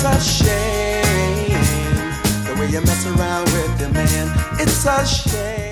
It's a shame the way you mess around with your man. It's a shame.